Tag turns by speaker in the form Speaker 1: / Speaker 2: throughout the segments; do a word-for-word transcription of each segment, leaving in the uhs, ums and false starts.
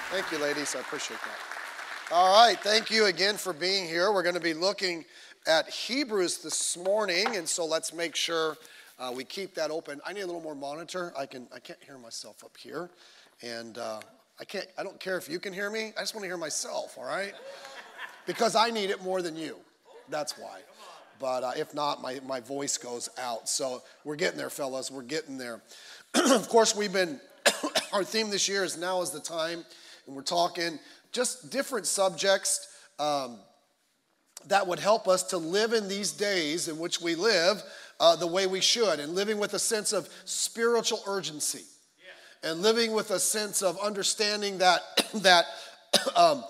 Speaker 1: Thank you, ladies. I appreciate that. All right. Thank you again for being here. We're going to be looking at Hebrews this morning, and so let's make sure uh, we keep that open. I need a little more monitor. I can I can't hear myself up here, and uh, I can't. I don't care if you can hear me. I just want to hear myself. All right, because I need it more than you. That's why. But uh, if not, my my voice goes out. So we're getting there, fellas. We're getting there. Of course, we've been. Our theme this year is Now is the Time. And we're talking just different subjects um, that would help us to live in these days in which we live uh, the way we should, and living with a sense of spiritual urgency, yeah. And living with a sense of understanding that that um,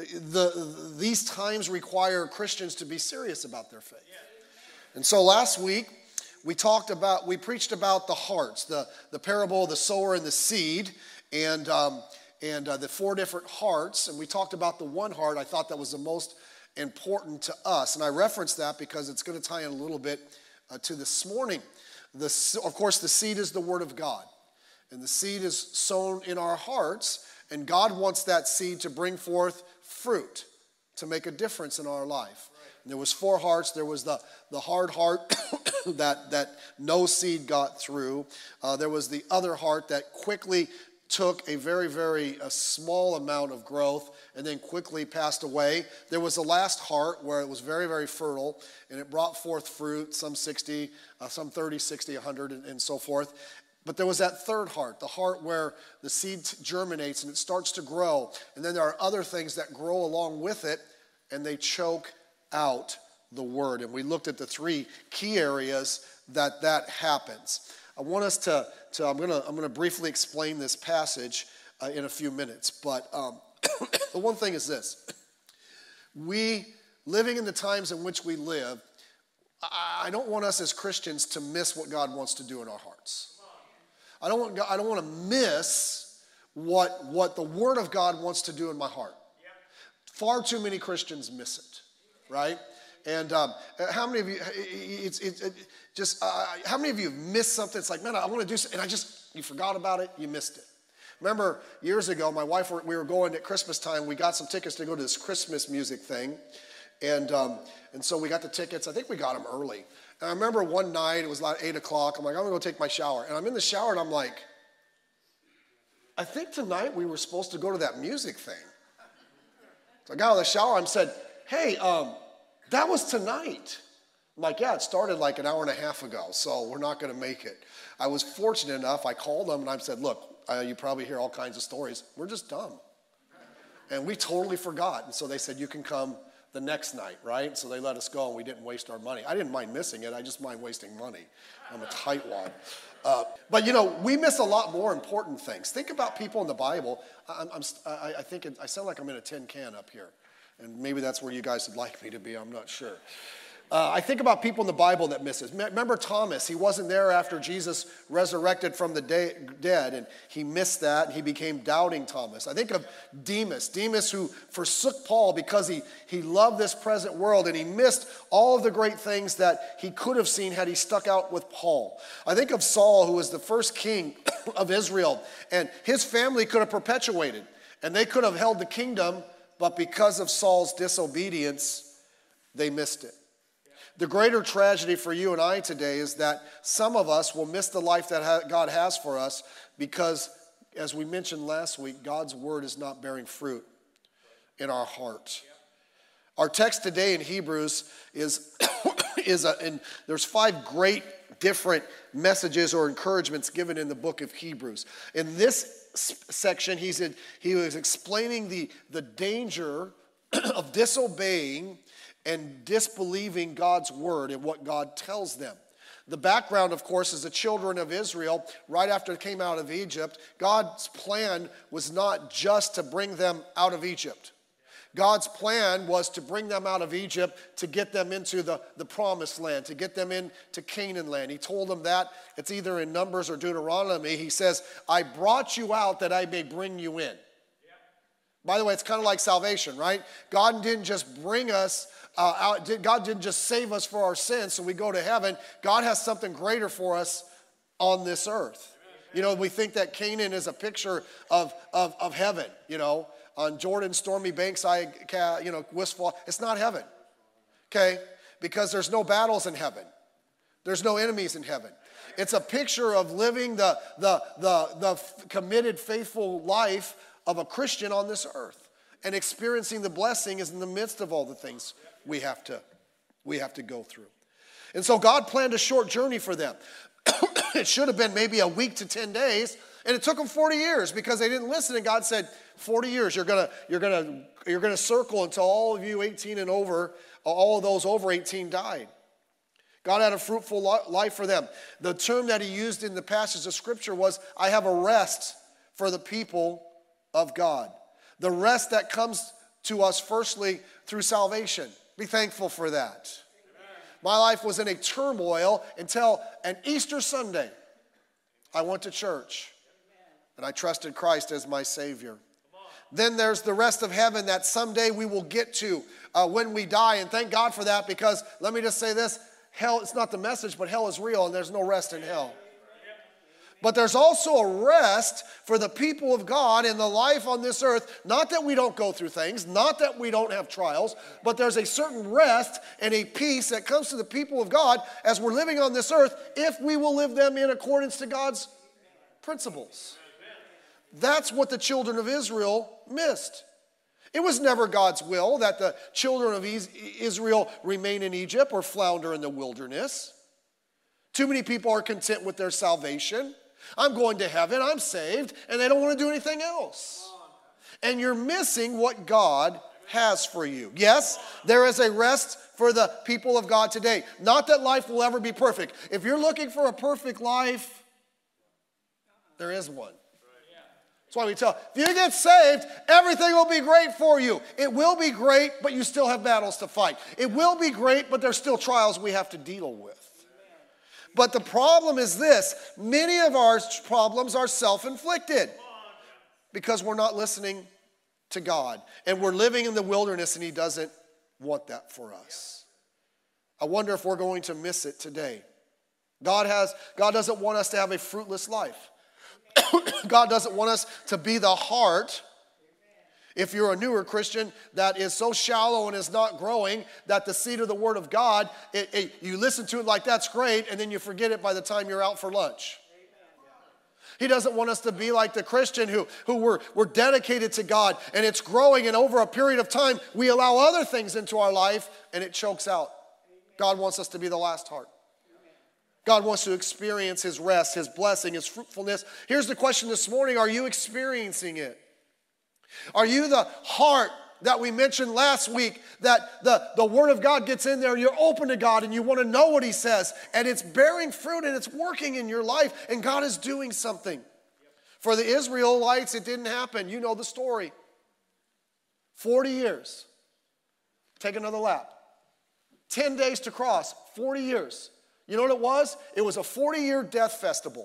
Speaker 1: the these times require Christians to be serious about their faith. Yeah. And so last week we talked about, we preached about the hearts, the the parable of the sower and the seed, and. Um, And uh, the four different hearts, and we talked about the one heart. I thought that was the most important to us, and I referenced that because it's going to tie in a little bit uh, to this morning. The, of course, the seed is the Word of God, and the seed is sown in our hearts, and God wants that seed to bring forth fruit, to make a difference in our life. And there was four hearts. There was the, the hard heart that, that no seed got through. Uh, there was the other heart that quickly took a very, very a small amount of growth and then quickly passed away. There was the last heart where it was very, very fertile, and it brought forth fruit, some sixty, uh, some thirty, sixty, one hundred, and, and so forth. But there was that third heart, the heart where the seed germinates and it starts to grow. And then there are other things that grow along with it, and they choke out the word. And we looked at the three key areas that that happens. I want us to, to I'm going to I'm going to briefly explain this passage uh, in a few minutes. But um, the one thing is this. We, living in the times in which we live, I, I don't want us as Christians to miss what God wants to do in our hearts. I don't want, I don't want to miss what, what the Word of God wants to do in my heart. Far too many Christians miss it, right? And um, how many of you, it's, it's it, just, uh, how many of you have missed something? It's like, man, I want to do something, and I just, you forgot about it, you missed it. Remember, years ago, my wife, we were going at Christmas time, we got some tickets to go to this Christmas music thing, and um, and so we got the tickets. I think we got them early. And I remember one night, it was like eight o'clock, I'm like, I'm going to go take my shower. And I'm in the shower, and I'm like, I think tonight we were supposed to go to that music thing. So I got out of the shower, and said, hey, um, that was tonight. I'm like, yeah, it started like an hour and a half ago, so we're not going to make it. I was fortunate enough, I called them and I said, look, uh, you probably hear all kinds of stories. We're just dumb. And we totally forgot. And so they said, you can come the next night, right? So they let us go and we didn't waste our money. I didn't mind missing it. I just mind wasting money. I'm a tightwad. Uh, but, you know, we miss a lot more important things. Think about people in the Bible. I'm, I'm, I, I think it, I sound like I'm in a tin can up here. And maybe that's where you guys would like me to be. I'm not sure. Uh, I think about people in the Bible that miss it. Remember Thomas? He wasn't there after Jesus resurrected from the de- dead, and he missed that, and he became doubting Thomas. I think of Demas. Demas, who forsook Paul because he, he loved this present world, and he missed all of the great things that he could have seen had he stuck out with Paul. I think of Saul, who was the first king of Israel, and his family could have perpetuated, and they could have held the kingdom, but because of Saul's disobedience, they missed it. The greater tragedy for you and I today is that some of us will miss the life that God has for us because, as we mentioned last week, God's word is not bearing fruit in our heart. Our text today in Hebrews is, is a, and there's five great different messages or encouragements given in the book of Hebrews. In this section, he's in, he was explaining the, the danger of disobeying and disbelieving God's word and what God tells them. The background, of course, is the children of Israel, right after they came out of Egypt, God's plan was not just to bring them out of Egypt. God's plan was to bring them out of Egypt to get them into the, the promised land, to get them into Canaan land. He told them that. It's either in Numbers or Deuteronomy. He says, I brought you out that I may bring you in. By the way, it's kind of like salvation, right? God didn't just bring us uh, out. God didn't just save us for our sins so we go to heaven. God has something greater for us on this earth. You know, we think that Canaan is a picture of, of, of heaven, you know, on Jordan's stormy banks, I, you know, wistful. It's not heaven, okay? Because there's no battles in heaven. There's no enemies in heaven. It's a picture of living the, the, the, the committed, faithful life of a Christian on this earth. And experiencing the blessing is in the midst of all the things we have to, we have to go through. And so God planned a short journey for them. It should have been maybe a week to ten days, and it took them forty years because they didn't listen, and God said, forty years, you're gonna, you're gonna, you're gonna circle until all of you eighteen and over, all of those over eighteen died. God had a fruitful life for them. The term that he used in the passage of Scripture was, I have a rest for the people of God. The rest that comes to us firstly through salvation. Be thankful for that. My life was in a turmoil until an Easter Sunday. I went to church, and I trusted Christ as my Savior. Then there's the rest of heaven that someday we will get to uh, when we die, and thank God for that, because let me just say this, hell, it's not the message, but hell is real, and there's no rest in hell. But there's also a rest for the people of God in the life on this earth. Not that we don't go through things, not that we don't have trials, but there's a certain rest and a peace that comes to the people of God as we're living on this earth if we will live them in accordance to God's principles. That's what the children of Israel missed. It was never God's will that the children of Israel remain in Egypt or flounder in the wilderness. Too many people are content with their salvation. I'm going to heaven, I'm saved, and they don't want to do anything else. And you're missing what God has for you. Yes, there is a rest for the people of God today. Not that life will ever be perfect. If you're looking for a perfect life, there is one. That's why we tell, if you get saved, everything will be great for you. It will be great, but you still have battles to fight. It will be great, but there's still trials we have to deal with. But the problem is this, many of our problems are self-inflicted because we're not listening to God. And we're living in the wilderness, and he doesn't want that for us. I wonder if we're going to miss it today. God has, God doesn't want us to have a fruitless life. God doesn't want us to be the heart, if you're a newer Christian, that is so shallow and is not growing that the seed of the Word of God, it, it, you listen to it like that's great, and then you forget it by the time you're out for lunch. He doesn't want us to be like the Christian who, who we're, we're dedicated to God, and it's growing, and over a period of time, we allow other things into our life, and it chokes out. God wants us to be the last heart. God wants to experience his rest, his blessing, his fruitfulness. Here's the question this morning, are you experiencing it? Are you the heart that we mentioned last week, that the, the Word of God gets in there, you're open to God and you want to know what he says, and it's bearing fruit and it's working in your life, and God is doing something. For the Israelites, it didn't happen. You know the story. forty years. Take another lap. ten days to cross, forty years. You know what it was? It was a forty-year death festival.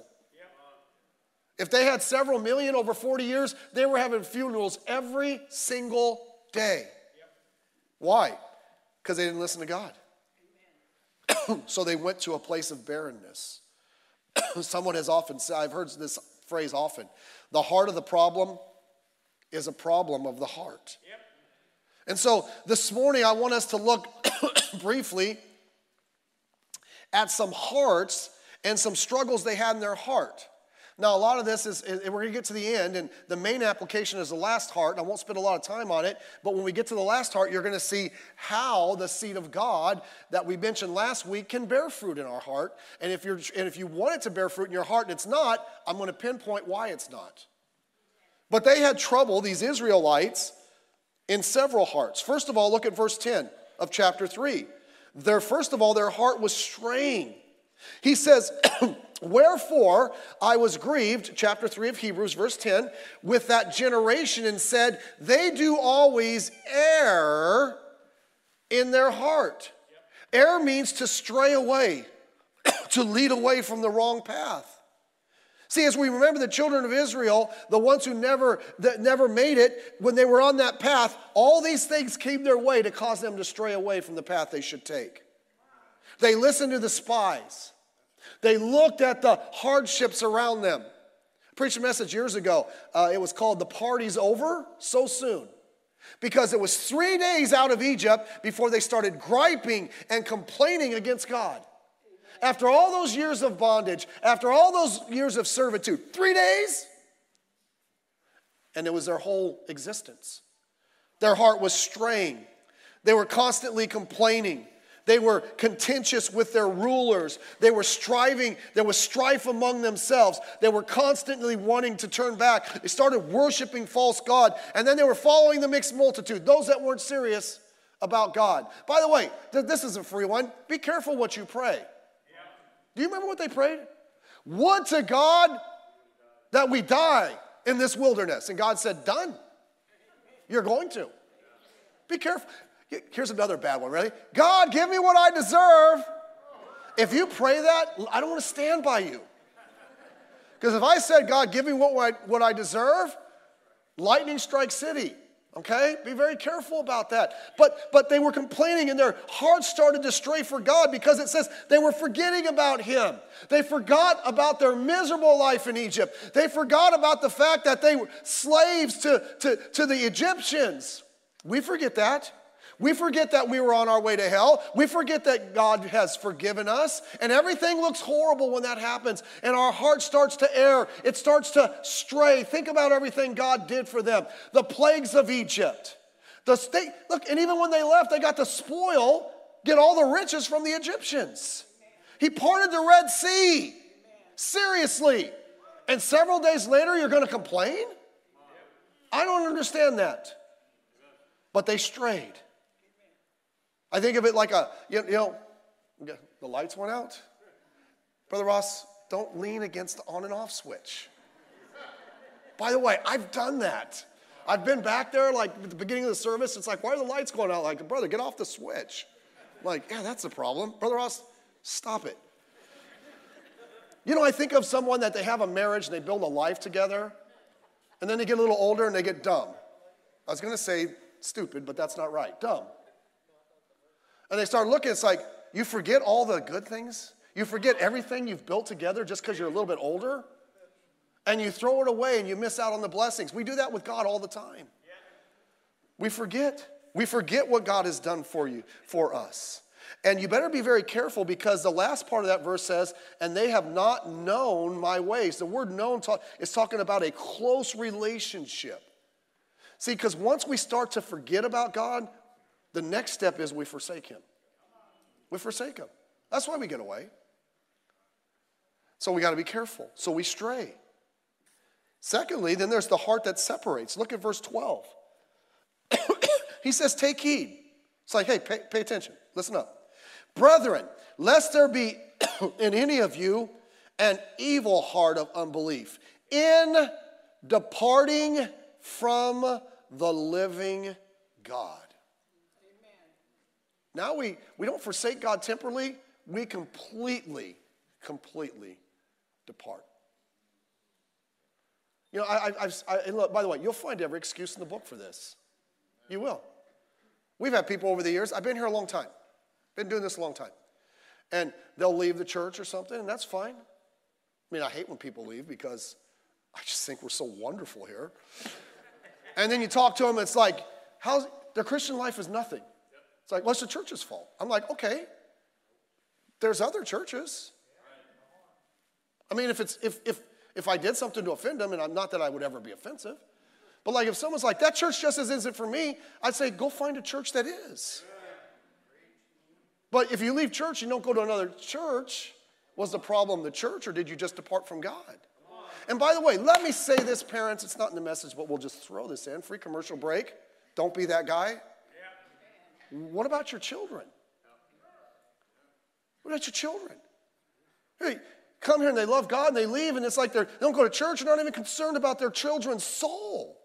Speaker 1: If they had several million over forty years, they were having funerals every single day. Yep. Why? Because they didn't listen to God. So they went to a place of barrenness. Someone has often said, I've heard this phrase often, the heart of the problem is a problem of the heart. Yep. And so this morning I want us to look briefly at some hearts and some struggles they had in their heart. Now, a lot of this is, is we're going to get to the end, and the main application is the last heart, and I won't spend a lot of time on it, but when we get to the last heart, you're going to see how the seed of God that we mentioned last week can bear fruit in our heart, and if, you're, and if you want it to bear fruit in your heart and it's not, I'm going to pinpoint why it's not. But they had trouble, these Israelites, in several hearts. First of all, look at verse ten of chapter three. Their, first of all, their heart was straying. He says, wherefore I was grieved, chapter three of Hebrews, verse ten, with that generation, and said, they do always err in their heart. Yep. Err means to stray away, to lead away from the wrong path. See, as we remember the children of Israel, the ones who never, that never made it, when they were on that path, all these things came their way to cause them to stray away from the path they should take. They listened to the spies. They looked at the hardships around them. Preached a message years ago. Uh, it was called The Party's Over So Soon. Because it was three days out of Egypt before they started griping and complaining against God. After all those years of bondage, after all those years of servitude, three days? And it was their whole existence. Their heart was straying. They were constantly complaining. They were contentious with their rulers. They were striving. There was strife among themselves. They were constantly wanting to turn back. They started worshiping false god, and then they were following the mixed multitude, those that weren't serious about God. By the way, this is a free one. Be careful what you pray. Do you remember what they prayed? Would to God that we die in this wilderness. And God said, done. You're going to. Be careful. Here's another bad one, ready? God, give me what I deserve. If you pray that, I don't want to stand by you. Because if I said, God, give me what I, what I deserve, lightning strikes city, okay? Be very careful about that. But, but they were complaining and their hearts started to stray for God because it says they were forgetting about him. They forgot about their miserable life in Egypt. They forgot about the fact that they were slaves to, to, to the Egyptians. We forget that. We forget that we were on our way to hell. We forget that God has forgiven us. And everything looks horrible when that happens. And our heart starts to err. It starts to stray. Think about everything God did for them. The plagues of Egypt. The state, look, and even when they left, they got to spoil, get all the riches from the Egyptians. He parted the Red Sea. Seriously. And several days later, you're going to complain? I don't understand that. But they strayed. I think of it like a, you know, the lights went out. Brother Ross, don't lean against the on and off switch. By the way, I've done that. I've been back there like at the beginning of the service. It's like, why are the lights going out? Like, brother, get off the switch. I'm like, yeah, that's a problem. Brother Ross, stop it. You know, I think of someone that they have a marriage and they build a life together. And then they get a little older and they get dumb. I was going to say stupid, but that's not right. Dumb. And they start looking, it's like, you forget all the good things? You forget everything you've built together just because you're a little bit older? And you throw it away and you miss out on the blessings. We do that with God all the time. We forget. We forget what God has done for you, for us. And you better be very careful because the last part of that verse says, and they have not known my ways. The word known talk, is talking about a close relationship. See, because once we start to forget about God, the next step is we forsake him. We forsake him. That's why we get away. So we got to be careful. So we stray. Secondly, then there's the heart that separates. Look at verse twelve. He says, take heed. It's like, hey, pay, pay attention. Listen up. Brethren, lest there be in any of you an evil heart of unbelief in departing from the living God. Now we, we don't forsake God temporarily. We completely, completely depart. You know, I, I've, I, and look, by the way, you'll find every excuse in the book for this. You will. We've had people over the years. I've been here a long time. Been doing this a long time. And they'll leave the church or something, and that's fine. I mean, I hate when people leave because I just think we're so wonderful here. And then you talk to them, it's like, how's, their Christian life is nothing. It's like, what's the church's fault? I'm like, okay, there's other churches. I mean, if it's if if if I did something to offend them, and I'm not that I would ever be offensive, but like if someone's like, that church just isn't for me, I'd say, go find a church that is. But if you leave church and don't go to another church, was the problem the church, or did you just depart from God? And by the way, let me say this, parents, it's not in the message, but we'll just throw this in. Free commercial break. Don't be that guy. What about your children? What about your children? Hey, come here and they love God and they leave and it's like they're, they don't go to church and aren't even concerned about their children's soul.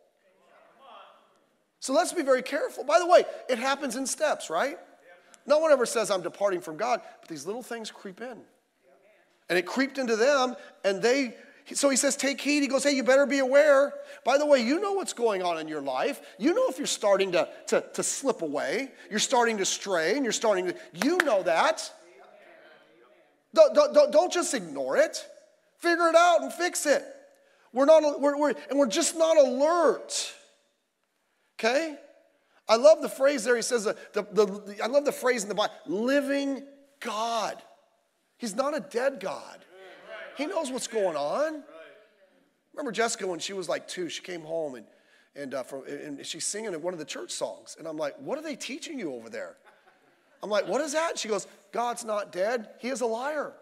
Speaker 1: So let's be very careful. By the way, it happens in steps, right? No one ever says I'm departing from God, but these little things creep in. And it creeped into them and they... So he says, take heed. He goes, hey, you better be aware. By the way, you know what's going on in your life. You know if you're starting to, to, to slip away. You're starting to stray, and you're starting to, you know that. Don't, don't, don't just ignore it. Figure it out and fix it. We're not, we're, we're, and we're just not alert. Okay? I love the phrase there. He says, the, the, the, I love the phrase in the Bible, living God. He's not a dead God. He knows what's going on. Remember Jessica when she was like two, she came home and, and, uh, from, and she's singing one of the church songs. And I'm like, what are they teaching you over there? I'm like, what is that? She goes, God's not dead. He is a liar.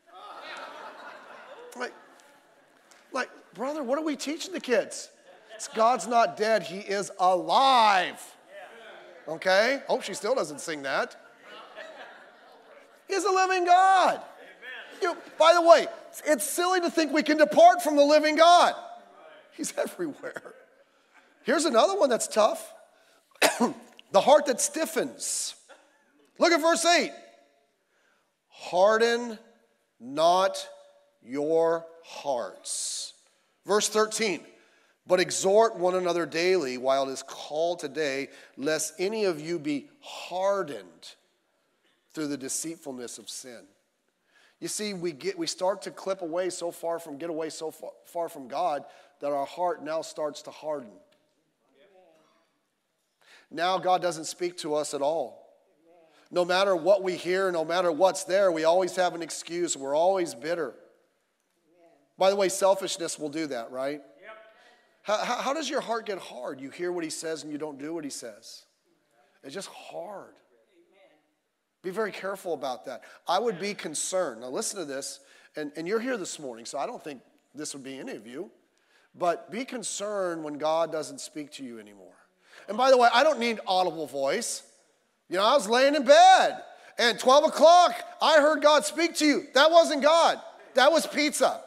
Speaker 1: I'm like, like, brother, what are we teaching the kids? It's God's not dead. He is alive. Okay? Hope she still doesn't sing that. He's a living God. You know, by the way, it's silly to think we can depart from the living God. He's everywhere. Here's another one that's tough. The heart that stiffens. Look at verse eight. Harden not your hearts. Verse thirteen. But exhort one another daily while it is called today, lest any of you be hardened through the deceitfulness of sin. You see, we get we start to clip away so far from, get away so far, far from God that our heart now starts to harden. Now God doesn't speak to us at all. No matter what we hear, no matter what's there, we always have an excuse. We're always bitter. By the way, selfishness will do that, right? How, how, how does your heart get hard? You hear what he says and you don't do what he says. It's just hard. Be very careful about that. I would be concerned. Now listen to this, and, and you're here this morning, so I don't think this would be any of you, but be concerned when God doesn't speak to you anymore. And by the way, I don't need audible voice. You know, I was laying in bed, and twelve o'clock, I heard God speak to you. That wasn't God. That was pizza.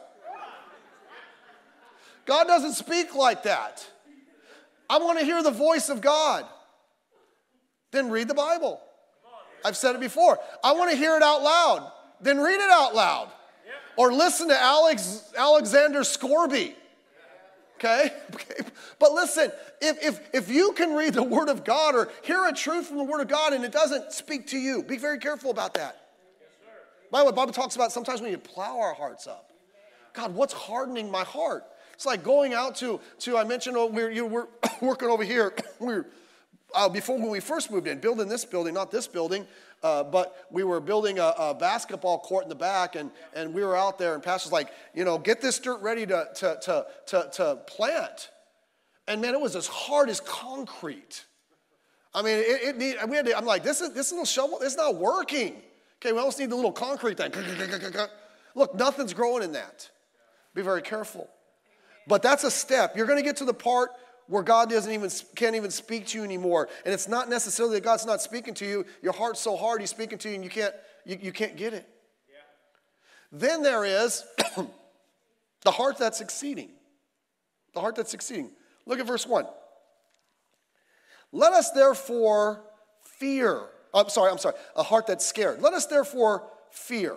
Speaker 1: God doesn't speak like that. I want to hear the voice of God. Then read the Bible. I've said it before. I want to hear it out loud. Then read it out loud. Or listen to Alex, Alexander Scorby. Okay? Okay? But listen, if, if, if you can read the Word of God or hear a truth from the Word of God and it doesn't speak to you, be very careful about that. By the way, the Bible talks about sometimes we need to plow our hearts up. God, what's hardening my heart? It's like going out to, to I mentioned oh, we're, you we're working over here. We're, uh, before when we first moved in, building this building, not this building, uh, but we were building a, a basketball court in the back, and, and we were out there, and Pastor's like, you know, get this dirt ready to, to, to, to, to plant. And man, it was as hard as concrete. I mean, it, it need, we had to, I'm like, this is this little shovel, it's not working. Okay, we almost need the little concrete thing. Look, nothing's growing in that. Be very careful. But that's a step. You're going to get to the part where God doesn't even can't even speak to you anymore. And it's not necessarily that God's not speaking to you. Your heart's so hard he's speaking to you and you can't, you, you can't get it. Yeah. Then there is the heart that's succeeding. The heart that's succeeding. Look at verse one. Let us therefore fear. I'm sorry, I'm sorry. A heart that's scared. Let us therefore fear,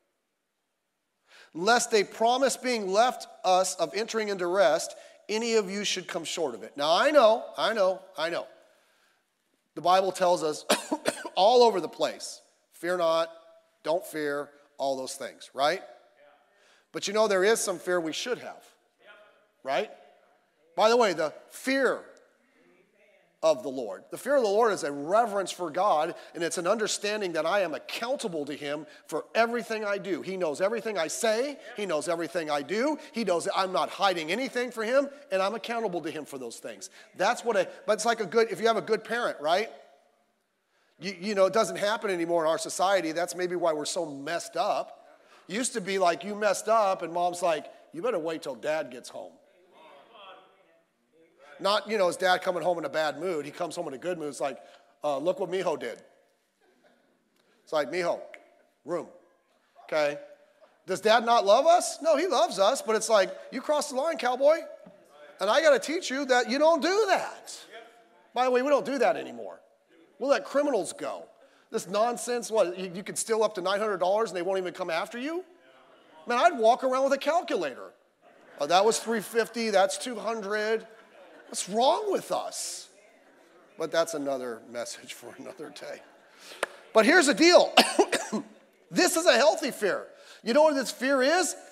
Speaker 1: lest a promise being left us of entering into rest, any of you should come short of it. Now, I know, I know, I know. The Bible tells us all over the place, fear not, don't fear, all those things, right? Yeah. But you know, there is some fear we should have, yeah. Right? By the way, the fear of the Lord. The fear of the Lord is a reverence for God, and it's an understanding that I am accountable to him for everything I do. He knows everything I say. He knows everything I do. He knows that I'm not hiding anything for him, and I'm accountable to him for those things. That's what a, but it's like a good, if you have a good parent, right? You, you know, it doesn't happen anymore in our society. That's maybe why we're so messed up. It used to be like you messed up, and mom's like, you better wait till dad gets home. Not, you know, his dad coming home in a bad mood. He comes home in a good mood. It's like, uh, look what Mijo did. It's like, Mijo, room. Okay? Does dad not love us? No, he loves us, but it's like, you crossed the line, cowboy. And I got to teach you that you don't do that. By the way, we don't do that anymore. We'll let criminals go. This nonsense, what, you, you can steal up to nine hundred dollars and they won't even come after you? Man, I'd walk around with a calculator. Oh, that was three hundred fifty dollars, that's two hundred dollars. What's wrong with us? But that's another message for another day. But here's the deal. This is a healthy fear. You know what this fear is?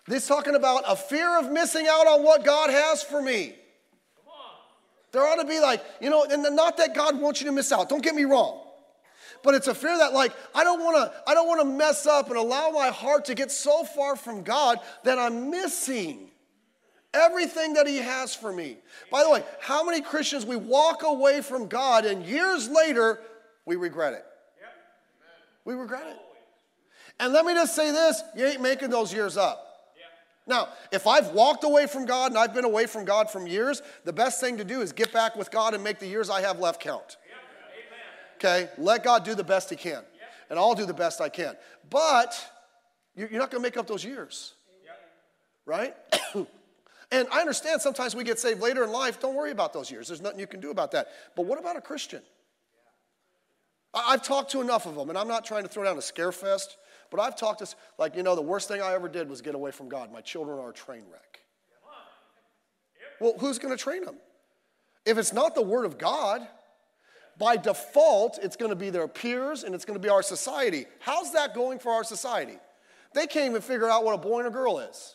Speaker 1: This is talking about a fear of missing out on what God has for me. There ought to be like, you know, and not that God wants you to miss out. Don't get me wrong. But it's a fear that like, I don't want to I don't want to mess up and allow my heart to get so far from God that I'm missing everything that he has for me. By the way, how many Christians we walk away from God and years later we regret it? We regret it. And let me just say this, you ain't making those years up. Now, if I've walked away from God and I've been away from God from years, the best thing to do is get back with God and make the years I have left count. Okay? Let God do the best he can. And I'll do the best I can. But you're not going to make up those years. Right? And I understand sometimes we get saved later in life. Don't worry about those years. There's nothing you can do about that. But what about a Christian? I've talked to enough of them, and I'm not trying to throw down a scare fest, but I've talked to, like, you know, the worst thing I ever did was get away from God. My children are a train wreck. Well, who's going to train them? If it's not the Word of God, by default, it's going to be their peers, and it's going to be our society. How's that going for our society? They can't even figure out what a boy and a girl is.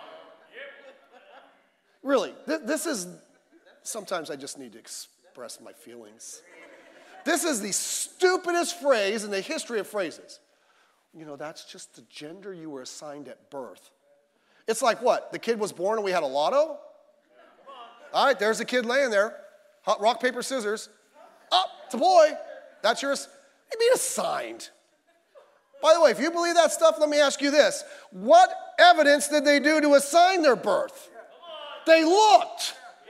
Speaker 1: Really, th- this is, sometimes I just need to express my feelings. This is the stupidest phrase in the history of phrases. You know, that's just the gender you were assigned at birth. It's like what? The kid was born and we had a lotto? All right, there's the kid laying there. Hot rock, paper, scissors. Up, oh, it's a boy. That's yours. You'd be assigned. By the way, if you believe that stuff, let me ask you this. What evidence did they do to assign their birth? They looked.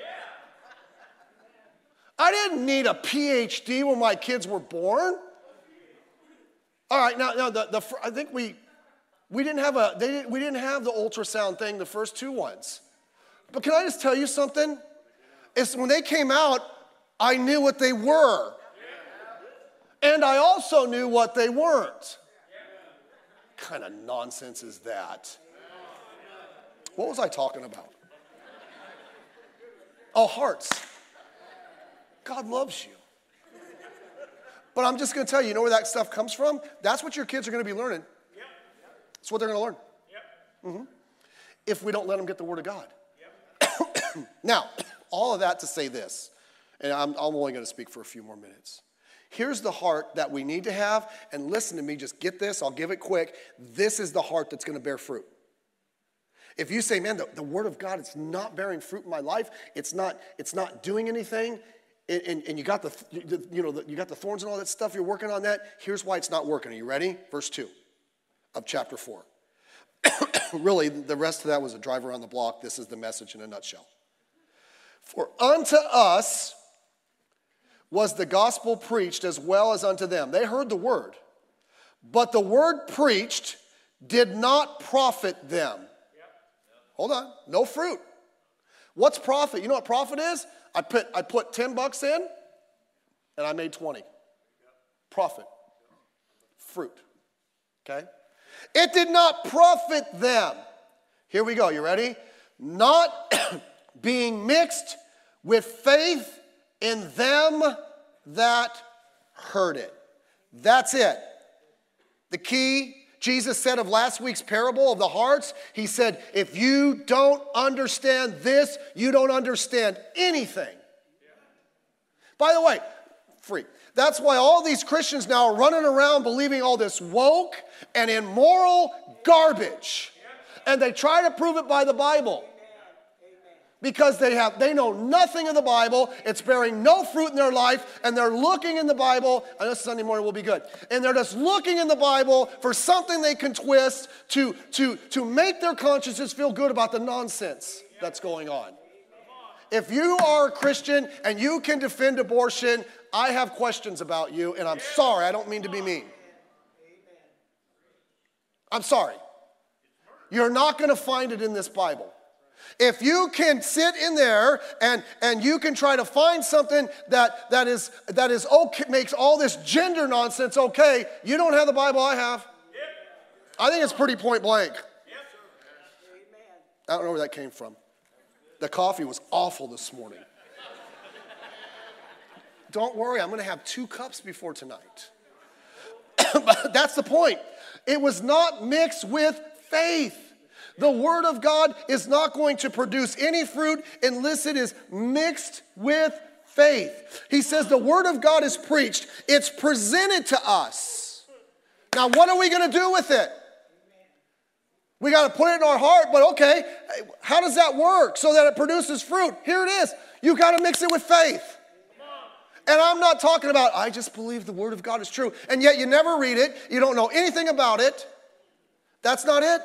Speaker 1: I didn't need a P H D when my kids were born. All right, now, now the, the I think we we didn't have a they didn't, we didn't have the ultrasound thing the first two ones. But can I just tell you something? It's when they came out, I knew what they were, and I also knew what they weren't. What kind of nonsense is that? What was I talking about? Oh, hearts. God loves you. But I'm just going to tell you, you know where that stuff comes from? That's what your kids are going to be learning. That's what they're going to learn. Mm-hmm. If we don't let them get the Word of God. Now, all of that to say this, and I'm, I'm only going to speak for a few more minutes. Here's the heart that we need to have, and listen to me, just get this, I'll give it quick. This is the heart that's going to bear fruit. If you say, man, the, the Word of God, it's not bearing fruit in my life, it's not, it's not doing anything, and, and, and you got the, you know, the, you got the thorns and all that stuff, you're working on that, here's why it's not working. Are you ready? Verse two of chapter four. Really, the rest of that was a drive around the block. This is the message in a nutshell. For unto us was the gospel preached as well as unto them. They heard the word, but the word preached did not profit them. Hold on, no fruit. What's profit? You know what profit is? I put I put ten bucks in, and I made twenty. Profit. Fruit. Okay? It did not profit them. Here we go, you ready? Not being mixed with faith in them that heard it. That's it. The key, Jesus said of last week's parable of the hearts, he said, if you don't understand this, you don't understand anything. By the way, free. That's why all these Christians now are running around believing all this woke and immoral garbage. And they try to prove it by the Bible. Because they have, they know nothing of the Bible, it's bearing no fruit in their life, and they're looking in the Bible, I know Sunday morning will be good, and they're just looking in the Bible for something they can twist to, to, to make their consciences feel good about the nonsense that's going on. If you are a Christian and you can defend abortion, I have questions about you, and I'm sorry, I don't mean to be mean. I'm sorry. You're not going to find it in this Bible. If you can sit in there and, and you can try to find something that, that is, that is okay, makes all this gender nonsense okay, you don't have the Bible I have. I think it's pretty point blank. I don't know where that came from. The coffee was awful this morning. Don't worry, I'm going to have two cups before tonight. But that's the point. It was not mixed with faith. The Word of God is not going to produce any fruit unless it is mixed with faith. He says the Word of God is preached. It's presented to us. Now, what are we going to do with it? We got to put it in our heart, but okay, how does that work so that it produces fruit? Here it is. You got to mix it with faith. And I'm not talking about, I just believe the Word of God is true, and yet you never read it, you don't know anything about it. That's not it.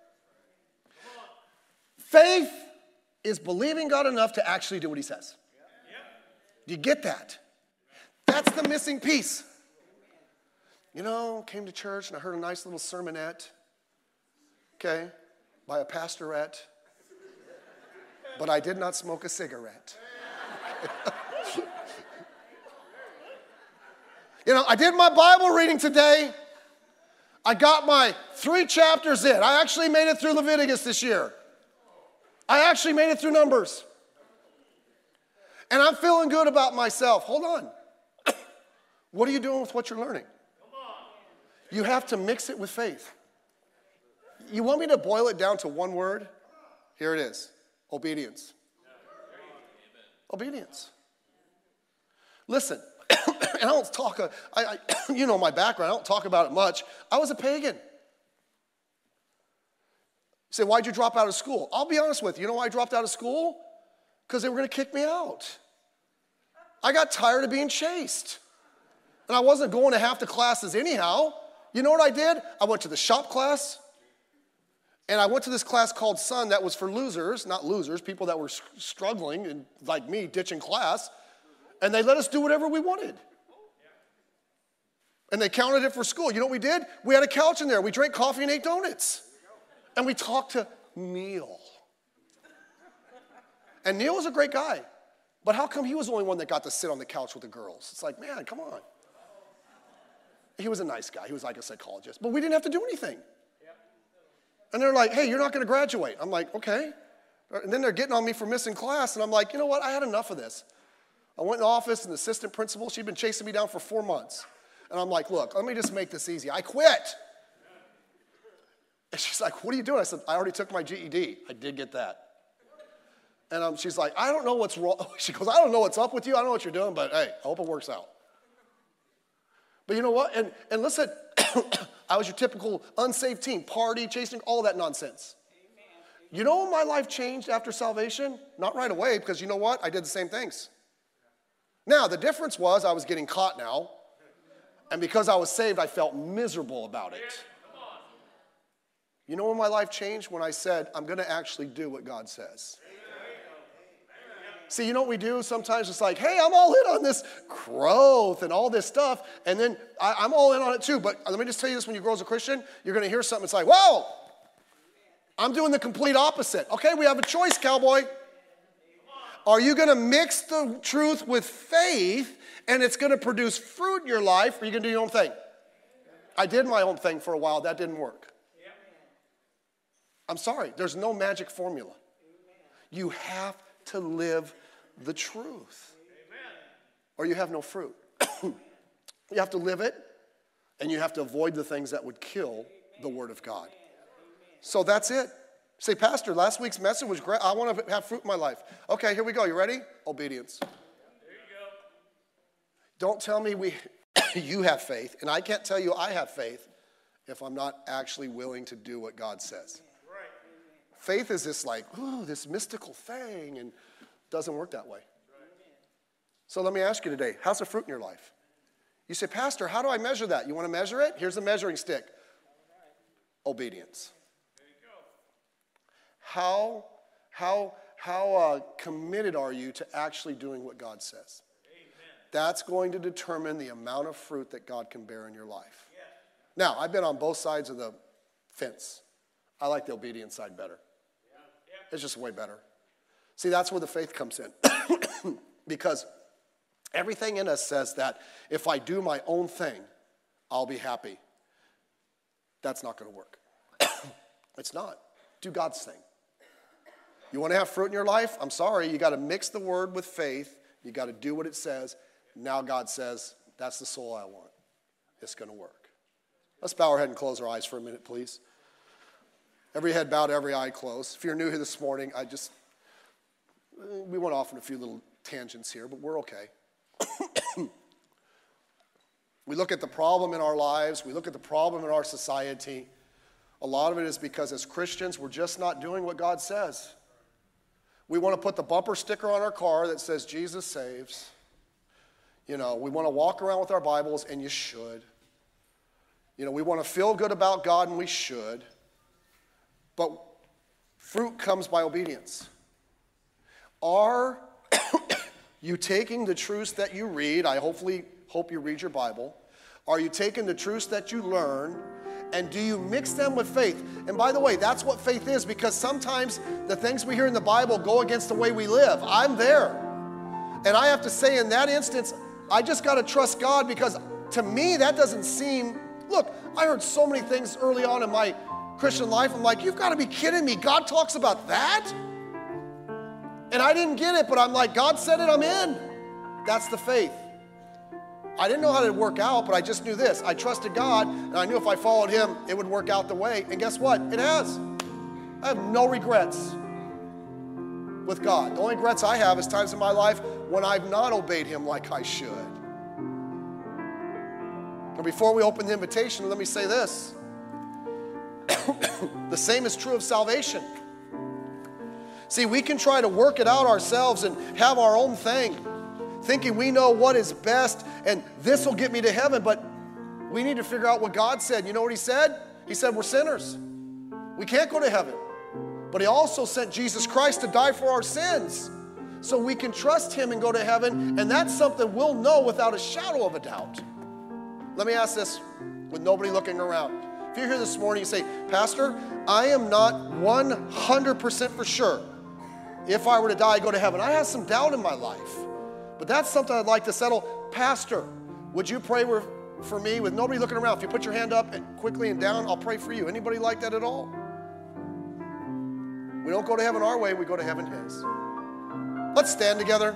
Speaker 1: Faith is believing God enough to actually do what he says. Do you get that? That's the missing piece. You know, came to church and I heard a nice little sermonette, okay, by a pastorette, but I did not smoke a cigarette. You know, I did my Bible reading today. I got my three chapters in. I actually made it through Leviticus this year. I actually made it through Numbers. And I'm feeling good about myself. Hold on. What are you doing with what you're learning? You have to mix it with faith. You want me to boil it down to one word? Here it is. Obedience. Obedience. Listen. And I don't talk, I, I, you know my background, I don't talk about it much. I was a pagan. You say, why'd you drop out of school? I'll be honest with you. You know why I dropped out of school? Because they were going to kick me out. I got tired of being chased. And I wasn't going to half the classes anyhow. You know what I did? I went to the shop class. And I went to this class called Sun that was for losers, not losers, people that were struggling and like me, ditching class. And they let us do whatever we wanted. And they counted it for school. You know what we did? We had a couch in there. We drank coffee and ate donuts. And we talked to Neil. And Neil was a great guy. But how come he was the only one that got to sit on the couch with the girls? It's like, man, come on. He was a nice guy. He was like a psychologist. But we didn't have to do anything. And they're like, hey, you're not going to graduate. I'm like, okay. And then they're getting on me for missing class. And I'm like, you know what? I had enough of this. I went in the office, and the assistant principal, she'd been chasing me down for four months. And I'm like, look, let me just make this easy. I quit. And she's like, what are you doing? I said, I already took my G E D. I did get that. And um, she's like, I don't know what's wrong. She goes, I don't know what's up with you. I don't know what you're doing, but hey, I hope it works out. But you know what? And, and listen, I was your typical unsaved teen, party, chasing, all of that nonsense. Amen. You know when my life changed after salvation? Not right away, because you know what? I did the same things. Now, the difference was I was getting caught now. And because I was saved, I felt miserable about it. You know when my life changed? When I said, I'm going to actually do what God says. See, you know what we do? Sometimes it's like, hey, I'm all in on this growth and all this stuff. And then I, I'm all in on it too. But let me just tell you this, when you grow as a Christian, you're going to hear something. It's like, whoa, I'm doing the complete opposite. Okay, we have a choice, cowboy. Are you going to mix the truth with faith and it's going to produce fruit in your life, or are you going to do your own thing? I did my own thing for a while. That didn't work. I'm sorry. There's no magic formula. You have to live the truth, or you have no fruit. You have to live it, and you have to avoid the things that would kill the Word of God. So that's it. Say, Pastor, last week's message was great. I want to have fruit in my life. Okay, here we go. You ready? Obedience. There you go. Don't tell me we, you have faith, and I can't tell you I have faith if I'm not actually willing to do what God says. Right. Faith is this like, ooh, this mystical thing, and it doesn't work that way. Right. So let me ask you today, how's the fruit in your life? You say, Pastor, how do I measure that? You want to measure it? Here's a measuring stick. Obedience. How, how, how uh, committed are you to actually doing what God says? Amen. That's going to determine the amount of fruit that God can bear in your life. Yeah. Now, I've been on both sides of the fence. I like the obedience side better. Yeah. Yeah. It's just way better. See, that's where the faith comes in. Because everything in us says that if I do my own thing, I'll be happy. That's not going to work. It's not. Do God's thing. You want to have fruit in your life? I'm sorry. You got to mix the word with faith. You got to do what it says. Now God says, that's the soul I want. It's going to work. Let's bow our head and close our eyes for a minute, please. Every head bowed, every eye closed. If you're new here this morning, I just, we went off on a few little tangents here, but we're okay. We look at the problem in our lives. We look at the problem in our society. A lot of it is because as Christians, we're just not doing what God says. We want to put the bumper sticker on our car that says, Jesus saves. You know, we want to walk around with our Bibles, and you should. You know, we want to feel good about God, and we should. But fruit comes by obedience. Are you taking the truths that you read? I hopefully hope you read your Bible. Are you taking the truths that you learn, and do you mix them with faith? And by the way, that's what faith is, because sometimes the things we hear in the Bible go against the way we live. I'm there. And I have to say, in that instance, I just got to trust God, because to me, that doesn't seem, look, I heard so many things early on in my Christian life. I'm like, you've got to be kidding me. God talks about that? And I didn't get it, but I'm like, God said it, I'm in. That's the faith. I didn't know how to work out, but I just knew this. I trusted God, and I knew if I followed him, it would work out the way. And guess what? It has. I have no regrets with God. The only regrets I have is times in my life when I've not obeyed him like I should. And before we open the invitation, let me say this. The same is true of salvation. See, we can try to work it out ourselves and have our own thing, thinking we know what is best and this will get me to heaven, but we need to figure out what God said. You know what he said? He said we're sinners. We can't go to heaven. But he also sent Jesus Christ to die for our sins so we can trust him and go to heaven, and that's something we'll know without a shadow of a doubt. Let me ask this with nobody looking around. If you're here this morning, you say, Pastor, I am not one hundred percent for sure if I were to die, I go to heaven. I have some doubt in my life, but that's something I'd like to settle. Pastor, would you pray for me with nobody looking around? If you put your hand up and quickly and down, I'll pray for you. Anybody like that at all? We don't go to heaven our way, we go to heaven his. Let's stand together.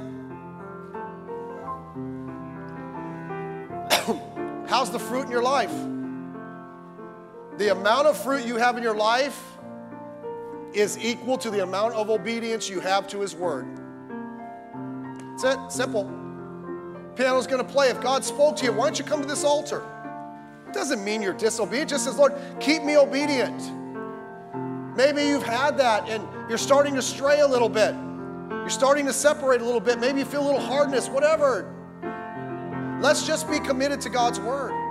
Speaker 1: How's the fruit in your life? The amount of fruit you have in your life is equal to the amount of obedience you have to his word. That's it, simple. Piano's gonna play. If God spoke to you, why don't you come to this altar? It doesn't mean you're disobedient. It just says, Lord, keep me obedient. Maybe you've had that and you're starting to stray a little bit. You're starting to separate a little bit. Maybe you feel a little hardness, whatever. Let's just be committed to God's word.